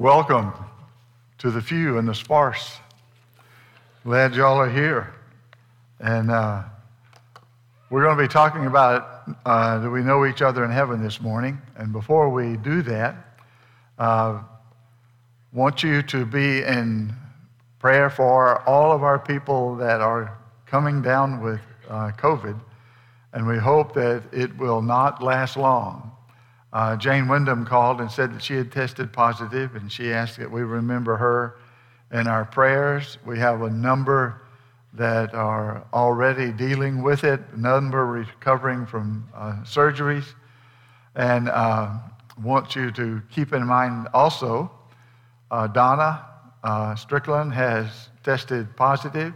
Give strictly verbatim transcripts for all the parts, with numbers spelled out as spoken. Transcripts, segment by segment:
Welcome to the few and the sparse. Glad y'all are here. And uh, we're going to be talking about uh, do we know each other in heaven this morning. And before we do that, uh, want you to be in prayer for all of our people that are coming down with uh, COVID. And we hope that it will not last long. Uh, Jane Wyndham called and said that she had tested positive, and she asked that we remember her in our prayers. We have a number that are already dealing with it, a number recovering from uh, surgeries, and uh, want you to keep in mind also uh, Donna uh, Strickland has tested positive,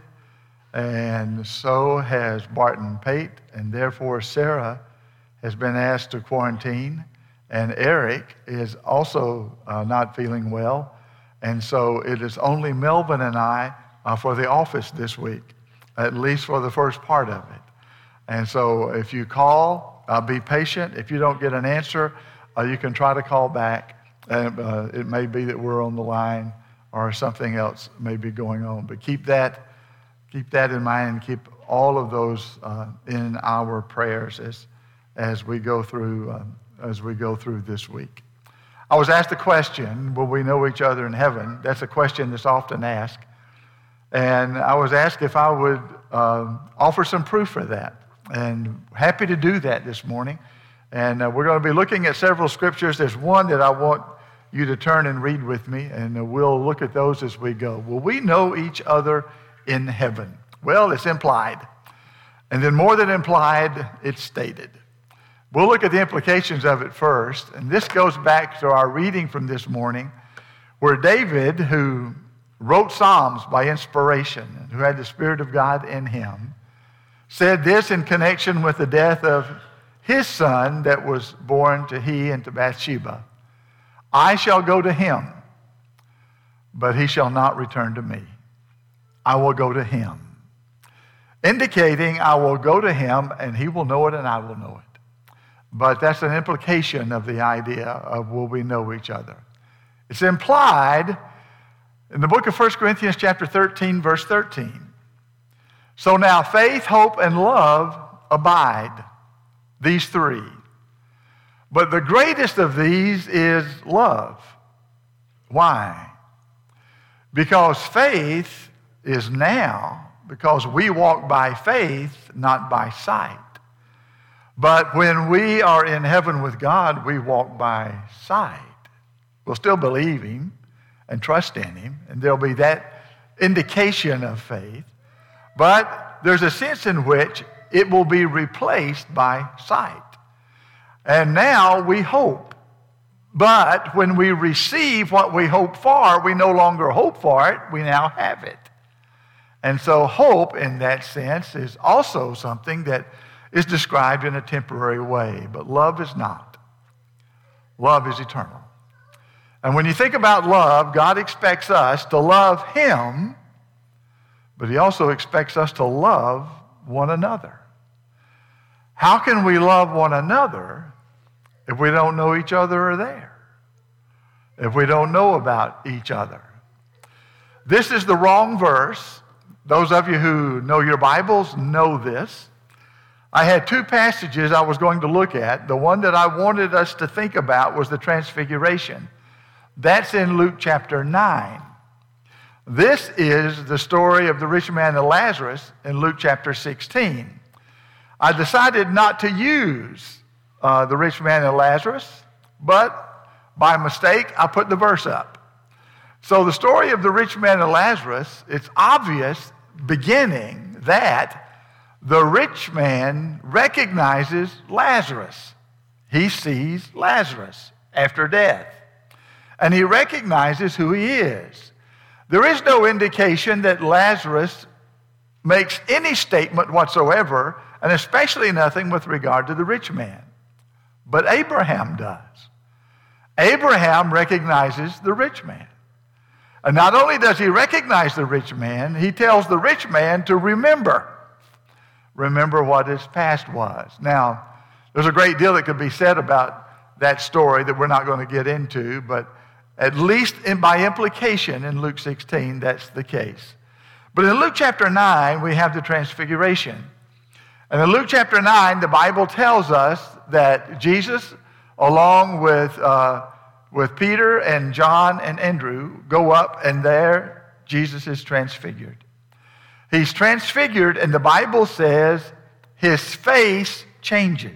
and so has Barton Pate, and therefore Sarah has been asked to quarantine. And Eric is also uh, not feeling well. And so it is only Melvin and I uh, for the office this week, at least for the first part of it. And so if you call, uh, be patient. If you don't get an answer, uh, you can try to call back. And, uh, it may be that we're on the line or something else may be going on. But keep that, keep that in mind and keep all of those uh, in our prayers as, as we go through um, as we go through this week. I was asked a question, will we know each other in heaven? That's a question that's often asked. And I was asked if I would uh, offer some proof for that. And happy to do that this morning. And uh, we're going to be looking at several scriptures. There's one that I want you to turn and read with me, and uh, we'll look at those as we go. Will we know each other in heaven? Well, it's implied. And then more than implied, it's stated. We'll look at the implications of it first, and this goes back to our reading from this morning, where David, who wrote Psalms by inspiration, and who had the Spirit of God in him, said this in connection with the death of his son that was born to he and to Bathsheba. I shall go to him, but he shall not return to me. I will go to him. Indicating I will go to him, and he will know it, and I will know it. But that's an implication of the idea of will we know each other. It's implied in the book of First Corinthians chapter thirteen, verse thirteen. So now faith, hope, and love abide, these three. But the greatest of these is love. Why? Because faith is now, because we walk by faith, not by sight. But when we are in heaven with God, we walk by sight. We'll still believe him and trust in him, and there'll be that indication of faith. But there's a sense in which it will be replaced by sight. And now we hope. But when we receive what we hope for, we no longer hope for it, we now have it. And so hope in that sense is also something that is described in a temporary way, but love is not. Love is eternal. And when you think about love, God expects us to love him, but he also expects us to love one another. How can we love one another if we don't know each other are there? If we don't know about each other? This is the wrong verse. Those of you who know your Bibles know this. I had two passages I was going to look at. The one that I wanted us to think about was the Transfiguration. That's in Luke chapter nine. This is the story of the rich man and Lazarus in Luke chapter sixteen. I decided not to use uh, the rich man and Lazarus, but by mistake, I put the verse up. So the story of the rich man and Lazarus, it's obvious beginning that the rich man recognizes Lazarus. He sees Lazarus after death. And he recognizes who he is. There is no indication that Lazarus makes any statement whatsoever, and especially nothing with regard to the rich man. But Abraham does. Abraham recognizes the rich man. And not only does he recognize the rich man, he tells the rich man to remember. Remember what his past was. Now, there's a great deal that could be said about that story that we're not going to get into, but At least in, by implication in Luke sixteen, that's the case. But in Luke chapter nine, we have the transfiguration. And in Luke chapter nine, the Bible tells us that Jesus, along with, uh, with Peter and John and Andrew, go up, and there Jesus is transfigured. He's transfigured, and the Bible says his face changes.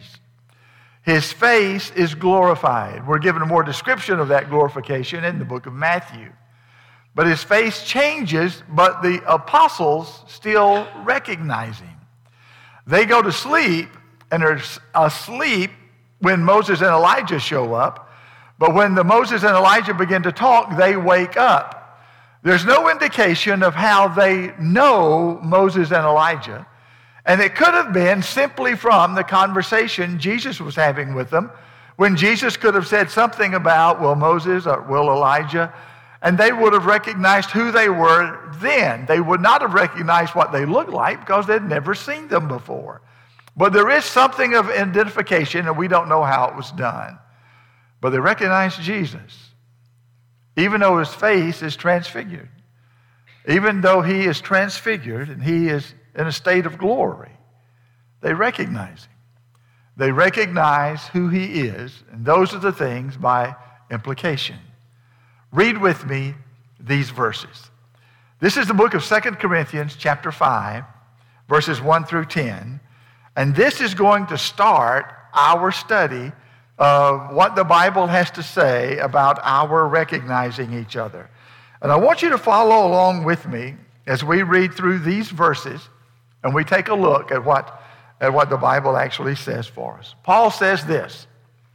His face is glorified. We're given more description of that glorification in the book of Matthew. But his face changes, but the apostles still recognize him. They go to sleep and are asleep when Moses and Elijah show up. But when the Moses and Elijah begin to talk, they wake up. There's no indication of how they know Moses and Elijah. And it could have been simply from the conversation Jesus was having with them, when Jesus could have said something about, well, Moses or will Elijah, and they would have recognized who they were then. They would not have recognized what they looked like because they'd never seen them before. But there is something of identification, and we don't know how it was done. But they recognized Jesus, even though his face is transfigured. Even though he is transfigured and he is in a state of glory, they recognize him. They recognize who he is, and those are the things by implication. Read with me these verses. This is the book of Second Corinthians chapter five, verses one through ten. And this is going to start our study of what the Bible has to say about our recognizing each other. And I want you to follow along with me as we read through these verses and we take a look at what, at what the Bible actually says for us. Paul says this: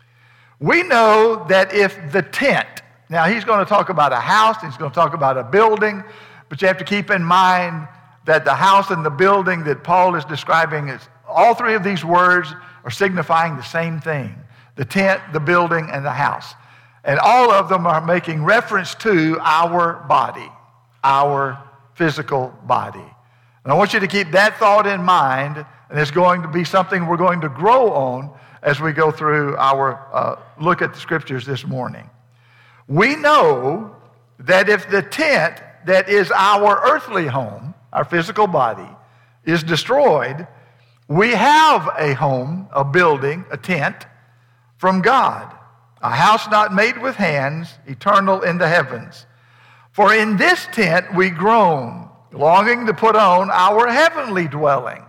we know that if the tent, now he's going to talk about a house, he's going to talk about a building, but you have to keep in mind that the house and the building that Paul is describing, is all three of these words are signifying the same thing: the tent, the building, and the house. And all of them are making reference to our body, our physical body. And I want you to keep that thought in mind, and it's going to be something we're going to grow on as we go through our uh, look at the scriptures this morning. We know that if the tent that is our earthly home, our physical body, is destroyed, we have a home, a building, a tent from God, a house not made with hands, eternal in the heavens. For in this tent we groan, longing to put on our heavenly dwelling,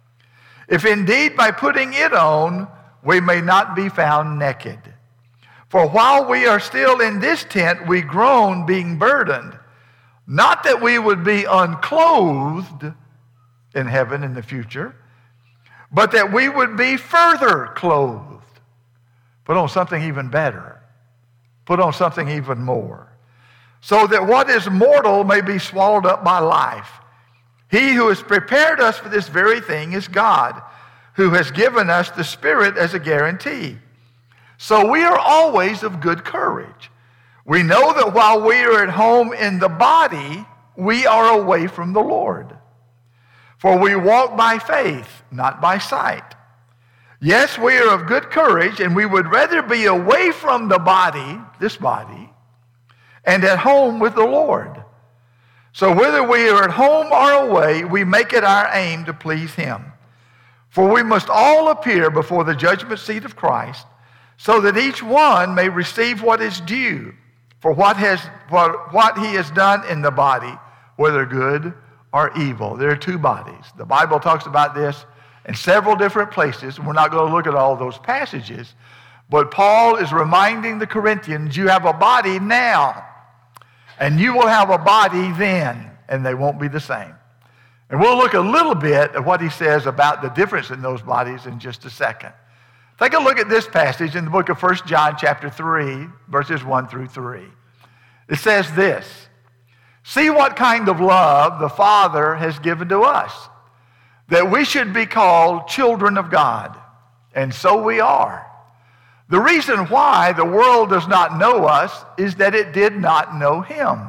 if indeed by putting it on we may not be found naked. For while we are still in this tent, we groan, being burdened, not that we would be unclothed in heaven in the future, but that we would be further clothed. Put on something even better. Put on something even more. So that what is mortal may be swallowed up by life. He who has prepared us for this very thing is God, who has given us the Spirit as a guarantee. So we are always of good courage. We know that while we are at home in the body, we are away from the Lord. For we walk by faith, not by sight. Yes, we are of good courage, and we would rather be away from the body, this body, and at home with the Lord. So whether we are at home or away, we make it our aim to please him. For we must all appear before the judgment seat of Christ, so that each one may receive what is due for what has what, what he has done in the body, whether good or evil. There are two bodies. The Bible talks about this in several different places. We're not going to look at all those passages, but Paul is reminding the Corinthians, you have a body now, and you will have a body then, and they won't be the same. And we'll look a little bit at what he says about the difference in those bodies in just a second. Take a look at this passage in the book of First John chapter three, verses one through three. It says this: see what kind of love the Father has given to us, that we should be called children of God. And so we are. The reason why the world does not know us is that it did not know him.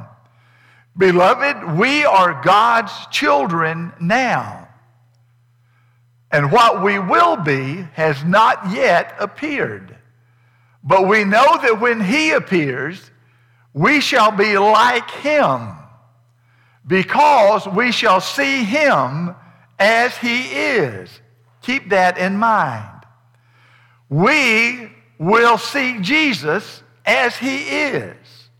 Beloved, we are God's children now. And what we will be has not yet appeared. But we know that when he appears, We shall be like him, because we shall see him as he is. Keep that in mind. We will see Jesus as he is.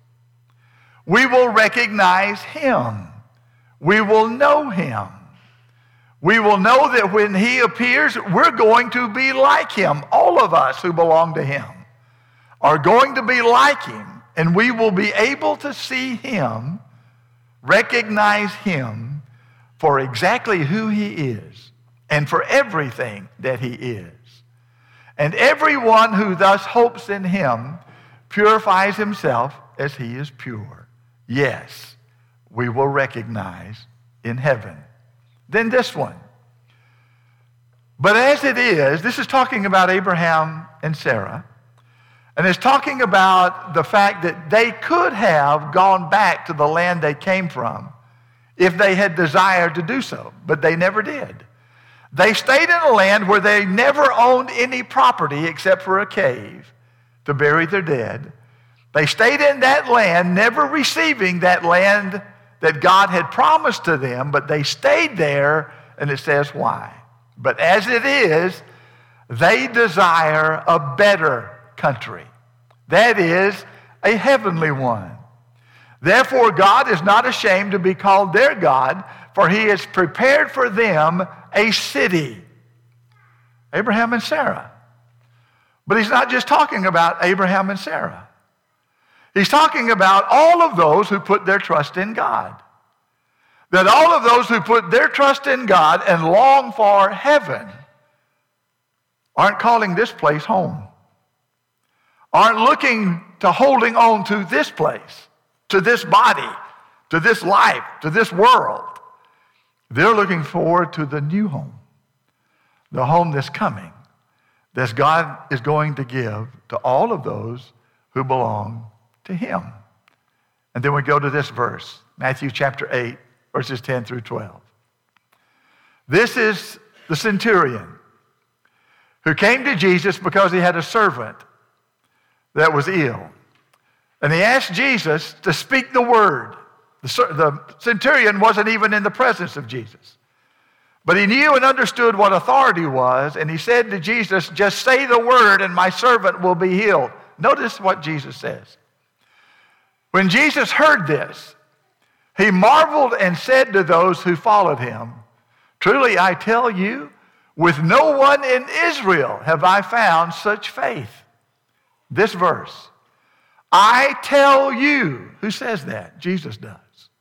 We will recognize him. We will know him. We will know that when he appears, we're going to be like him. All of us who belong to him are going to be like him, and we will be able to see him, recognize him for exactly who he is and for everything that he is. And everyone who thus hopes in him purifies himself as he is pure. Yes, we will recognize in heaven. Then this one. But as it is, this is talking about Abraham and Sarah, and it's talking about the fact that they could have gone back to the land they came from if they had desired to do so, but they never did. They stayed in a land where they never owned any property except for a cave to bury their dead. They stayed in that land, never receiving that land that God had promised to them, but they stayed there, and it says why. But as it is, they desire a better country. That is, a heavenly one. Therefore, God is not ashamed to be called their God, for he has prepared for them a city. Abraham and Sarah. But he's not just talking about Abraham and Sarah. He's talking about all of those who put their trust in God. That all of those who put their trust in God and long for heaven aren't calling this place home. Aren't looking to holding on to this place, to this body, to this life, to this world. They're looking forward to the new home, the home that's coming, that God is going to give to all of those who belong to him. And then we go to this verse, Matthew chapter eight, verses ten through twelve. This is the centurion who came to Jesus because he had a servant that was ill. And he asked Jesus to speak the word. The, the centurion wasn't even in the presence of Jesus. But he knew and understood what authority was, and he said to Jesus, just say the word and my servant will be healed. Notice what Jesus says. When Jesus heard this, he marveled and said to those who followed him, truly I tell you, with no one in Israel have I found such faith. This verse, I tell you, who says that? Jesus does.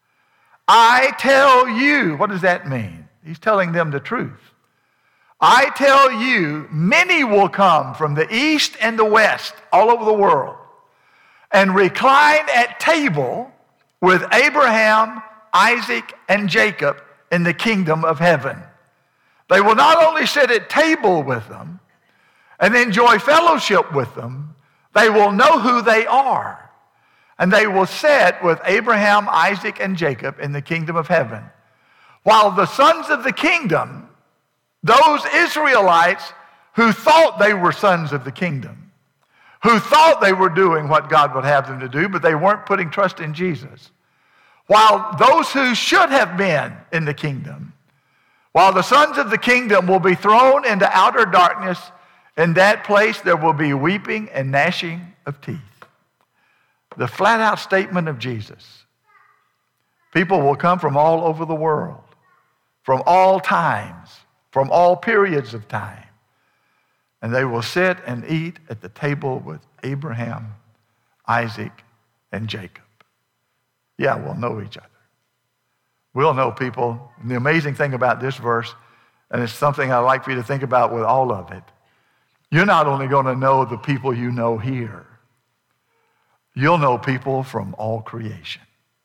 I tell you, what does that mean? He's telling them the truth. I tell you, many will come from the east and the west, all over the world, and recline at table with Abraham, Isaac, and Jacob in the kingdom of heaven. They will not only sit at table with them and enjoy fellowship with them, they will know who they are. And they will sit with Abraham, Isaac, and Jacob in the kingdom of heaven. While the sons of the kingdom, those Israelites who thought they were sons of the kingdom, who thought they were doing what God would have them to do, but they weren't putting trust in Jesus. While those who should have been in the kingdom, while the sons of the kingdom will be thrown into outer darkness, in that place there will be weeping and gnashing of teeth. The flat out statement of Jesus. People will come from all over the world, from all times, from all periods of time, and they will sit and eat at the table with Abraham, Isaac, and Jacob. Yeah, we'll know each other. We'll know people. And the amazing thing about this verse, and it's something I'd like for you to think about with all of it, you're not only going to know the people you know here, you'll know people from all creation.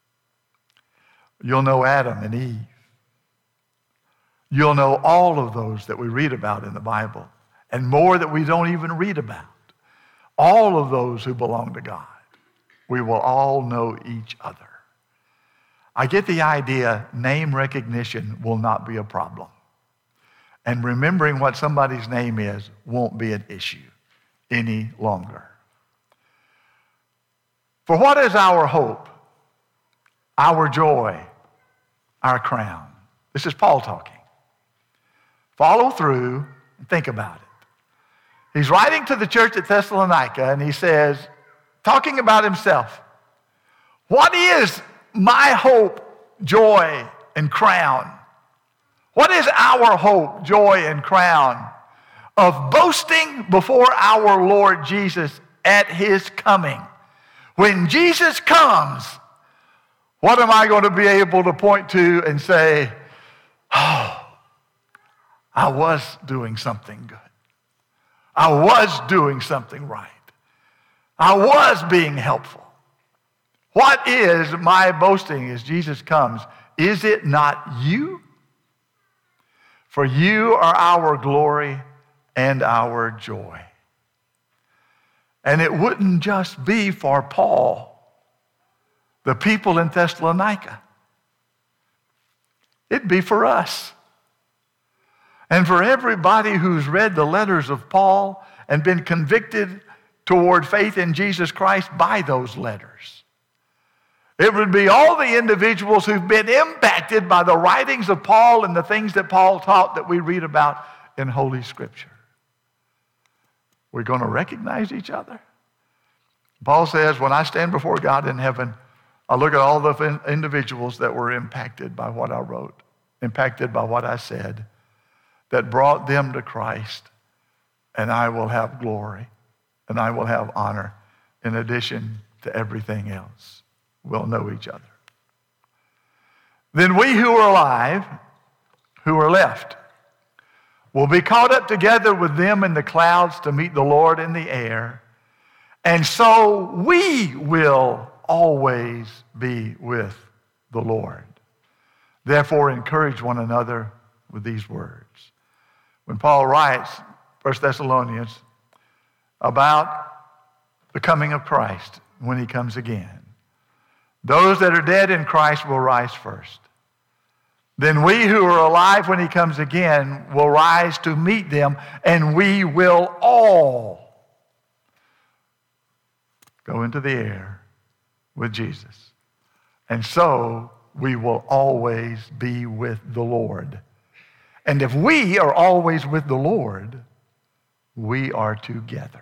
You'll know Adam and Eve. You'll know all of those that we read about in the Bible, and more that we don't even read about. All of those who belong to God. We will all know each other. I get the idea name recognition will not be a problem. And remembering what somebody's name is won't be an issue any longer. For what is our hope, our joy, our crown? This is Paul talking. Follow through and think about it. He's writing to the church at Thessalonica, and he says, talking about himself, what is my hope, joy, and crown? What is our hope, joy, and crown of boasting before our Lord Jesus at his coming? When Jesus comes, what am I going to be able to point to and say, oh, I was doing something good. I was doing something right. I was being helpful. What is my boasting as Jesus comes? Is it not you? For you are our glory and our joy. And it wouldn't just be for Paul, the people in Thessalonica. It'd be for us. And for everybody who's read the letters of Paul and been convicted toward faith in Jesus Christ by those letters. It would be all the individuals who've been impacted by the writings of Paul and the things that Paul taught that we read about in Holy Scripture. We're going to recognize each other. Paul says, when I stand before God in heaven, I look at all the individuals that were impacted by what I wrote, impacted by what I said, that brought them to Christ, and I will have glory, and I will have honor in addition to everything else. We'll know each other. Then we who are alive, who are left, will be caught up together with them in the clouds to meet the Lord in the air, and so we will always be with the Lord. Therefore, encourage one another with these words. When Paul writes, First Thessalonians, about the coming of Christ when he comes again, those that are dead in Christ will rise first. Then we who are alive when he comes again will rise to meet them, and we will all go into the air with Jesus. And so we will always be with the Lord. And if we are always with the Lord, we are together.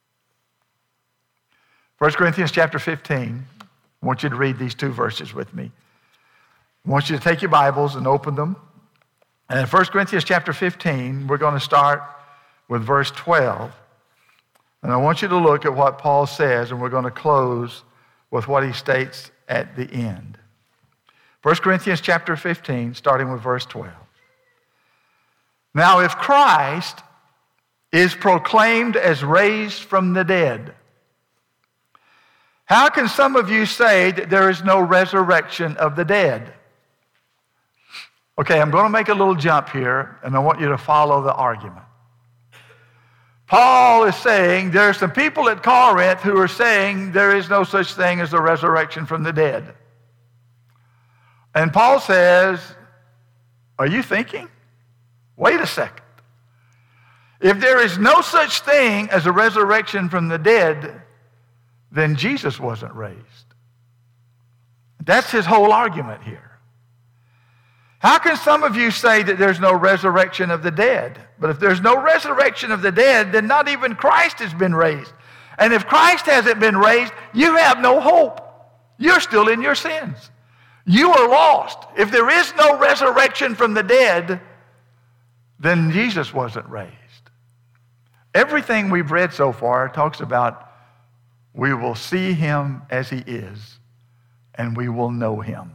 First Corinthians chapter fifteen. I want you to read these two verses with me. I want you to take your Bibles and open them. And in First Corinthians chapter fifteen, we're going to start with verse twelve. And I want you to look at what Paul says, and we're going to close with what he states at the end. First Corinthians chapter fifteen, starting with verse twelve. Now, if Christ is proclaimed as raised from the dead, how can some of you say that there is no resurrection of the dead? Okay, I'm going to make a little jump here, and I want you to follow the argument. Paul is saying there are some people at Corinth who are saying there is no such thing as a resurrection from the dead. And Paul says, are you thinking? Wait a second. If there is no such thing as a resurrection from the dead, then Jesus wasn't raised. That's his whole argument here. How can some of you say that there's no resurrection of the dead? But if there's no resurrection of the dead, then not even Christ has been raised. And if Christ hasn't been raised, you have no hope. You're still in your sins. You are lost. If there is no resurrection from the dead, then Jesus wasn't raised. Everything we've read so far talks about we will see him as he is, and we will know him.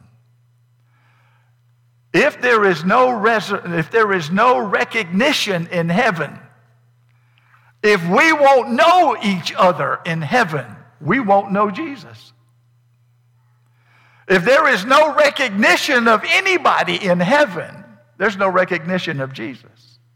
If there is no resur- if there is no recognition in heaven, if we won't know each other in heaven, we won't know Jesus. If there is no recognition of anybody in heaven, there's no recognition of Jesus.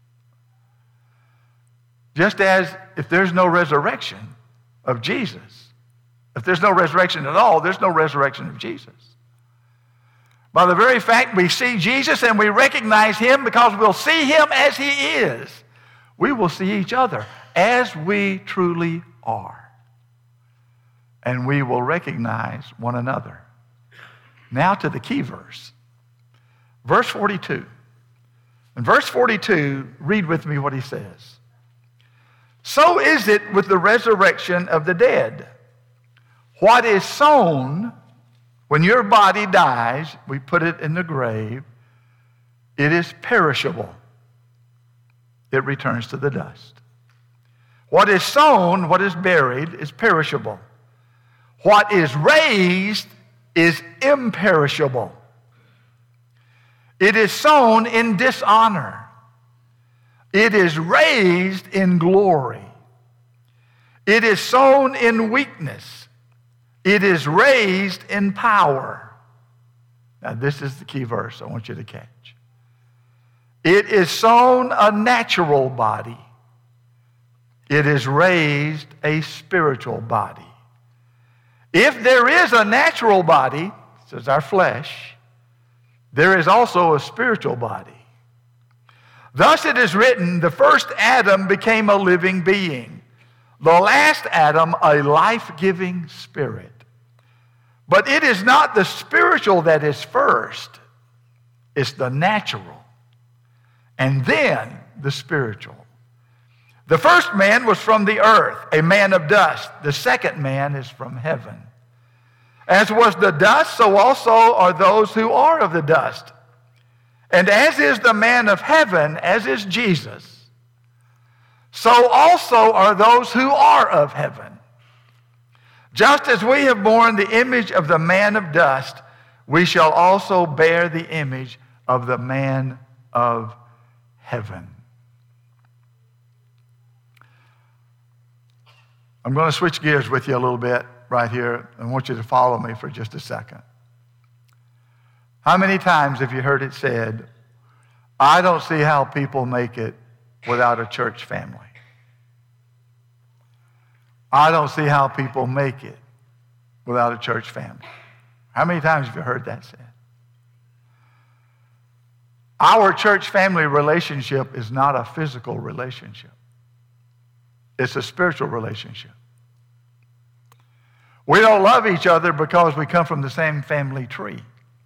Just as if there's no resurrection of Jesus, if there's no resurrection at all, there's no resurrection of Jesus. By the very fact we see Jesus and we recognize him because we'll see him as he is, we will see each other as we truly are. and we will recognize one another. Now to the key verse. Verse forty-two. In verse forty-two, read with me what he says. So is it with the resurrection of the dead. What is sown, when your body dies, we put it in the grave, it is perishable. It returns to the dust. What is sown, what is buried, is perishable. What is raised is imperishable. It is sown in dishonor. It is raised in glory. It is sown in weakness. It is raised in power. Now, this is the key verse I want you to catch. It is sown a natural body. It is raised a spiritual body. If there is a natural body, says our flesh, there is also a spiritual body. Thus it is written, the first Adam became a living being. The last Adam, a life-giving spirit. But it is not the spiritual that is first. It's the natural. And then the spiritual. The first man was from the earth, a man of dust. The second man is from heaven. As was the dust, so also are those who are of the dust. And as is the man of heaven, as is Jesus, so also are those who are of heaven. Just as we have borne the image of the man of dust, we shall also bear the image of the man of heaven. I'm going to switch gears with you a little bit right here. I want you to follow me for just a second. How many times have you heard it said, I don't see how people make it without a church family? I don't see how people make it without a church family. How many times have you heard that said? Our church family relationship is not a physical relationship. It's a spiritual relationship. We don't love each other because we come from the same family tree.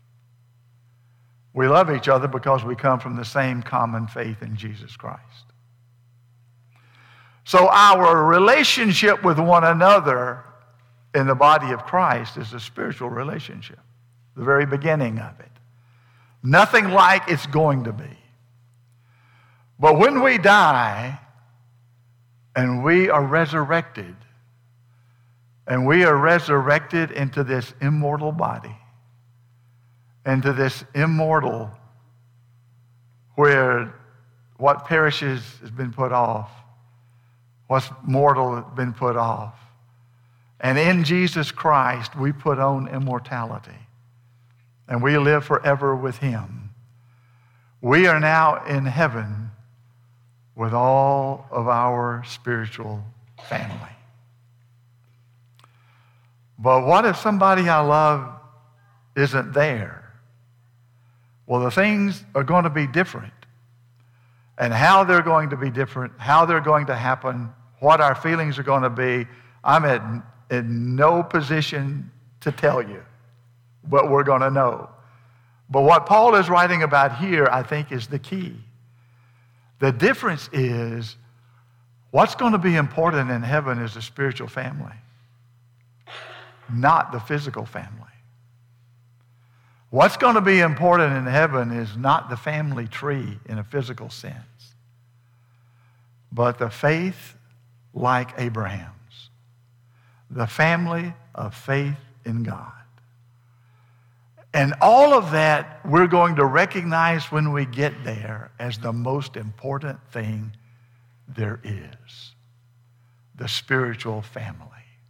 We love each other because we come from the same common faith in Jesus Christ. So our relationship with one another in the body of Christ is a spiritual relationship, the very beginning of it. Nothing like it's going to be. But when we die and we are resurrected, and we are resurrected into this immortal body, into this immortal where what perishes has been put off, what's mortal has been put off. And in Jesus Christ, we put on immortality. And we live forever with him. We are now in heaven with all of our spiritual family. But what if somebody I love isn't there? Well, the things are going to be different. And how they're going to be different, how they're going to happen, what our feelings are going to be, I'm in, in no position to tell you. But we're going to know. But what Paul is writing about here, I think, is the key. The difference is what's going to be important in heaven is the spiritual family, not the physical family. What's going to be important in heaven is not the family tree in a physical sense, but the faith like Abraham's, the family of faith in God. And all of that we're going to recognize when we get there as the most important thing there is, the spiritual family.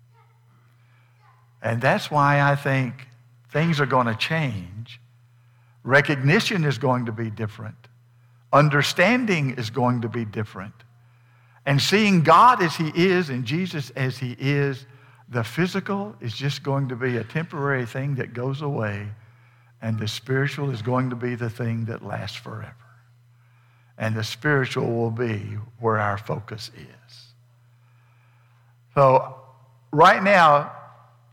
And that's why I think things are going to change. Recognition is going to be different. Understanding is going to be different. And seeing God as he is and Jesus as he is, the physical is just going to be a temporary thing that goes away, and the spiritual is going to be the thing that lasts forever. And the spiritual will be where our focus is. So right now,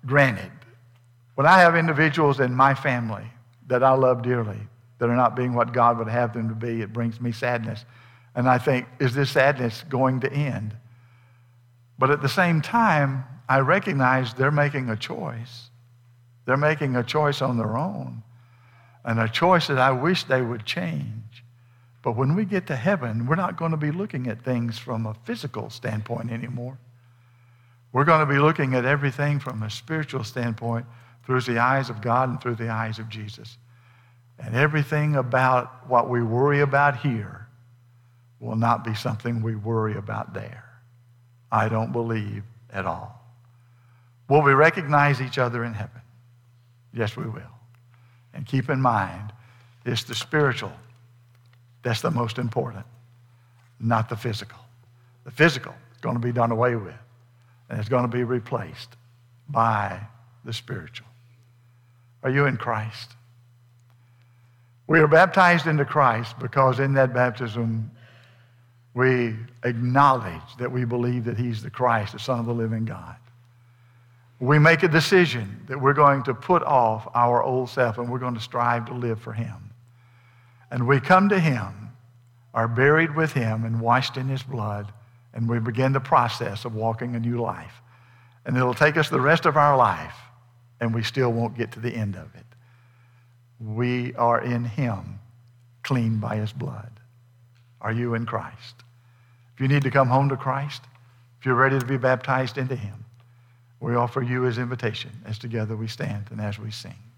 granted. When I have individuals in my family that I love dearly that are not being what God would have them to be, it brings me sadness. And I think, is this sadness going to end? But at the same time, I recognize they're making a choice. They're making a choice on their own, and a choice that I wish they would change. But when we get to heaven, we're not going to be looking at things from a physical standpoint anymore. We're going to be looking at everything from a spiritual standpoint through the eyes of God and through the eyes of Jesus. And everything about what we worry about here will not be something we worry about there. I don't believe at all. Will we recognize each other in heaven? Yes, we will. And keep in mind, it's the spiritual that's the most important, not the physical. The physical is going to be done away with, and it's going to be replaced by the spiritual. Are you in Christ? We are baptized into Christ because in that baptism we acknowledge that we believe that he's the Christ, the Son of the living God. We make a decision that we're going to put off our old self and we're going to strive to live for him. And we come to him, are buried with him and washed in his blood, and we begin the process of walking a new life. And it'll take us the rest of our life, and we still won't get to the end of it. We are in him, clean by his blood. Are you in Christ? If you need to come home to Christ, if you're ready to be baptized into him, we offer you his invitation as together we stand and as we sing.